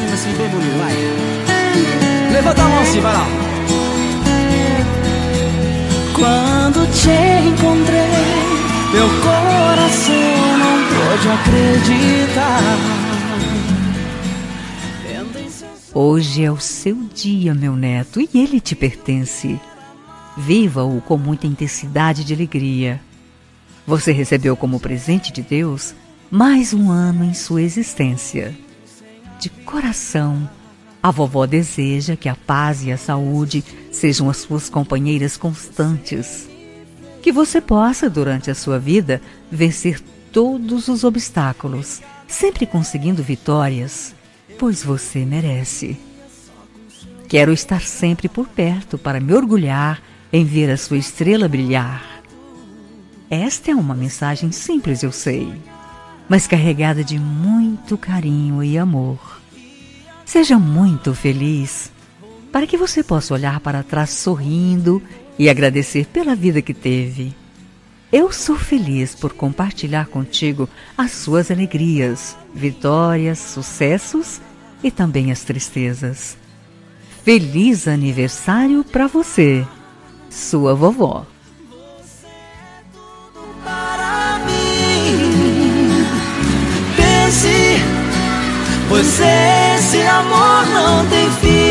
cima assim, bem bonito, vai. Levanta a mão assim, vai lá. Quando te encontrei, meu coração não pôde acreditar. Hoje é o seu dia, meu neto, e ele te pertence. Viva-o com muita intensidade de alegria. Você recebeu como presente de Deus mais um ano em sua existência. De coração, a vovó deseja que a paz e a saúde sejam as suas companheiras constantes. Que você possa, durante a sua vida, vencer todos os obstáculos, sempre conseguindo vitórias, pois você merece. Quero estar sempre por perto para me orgulhar em ver a sua estrela brilhar. Esta é uma mensagem simples, eu sei, mas carregada de muito carinho e amor. Seja muito feliz, para que você possa olhar para trás sorrindo e agradecer pela vida que teve. Eu sou feliz por compartilhar contigo as suas alegrias, vitórias, sucessos e também as tristezas. Feliz aniversário para você, sua vovó. Para mim, pense, pois esse amor não tem fim.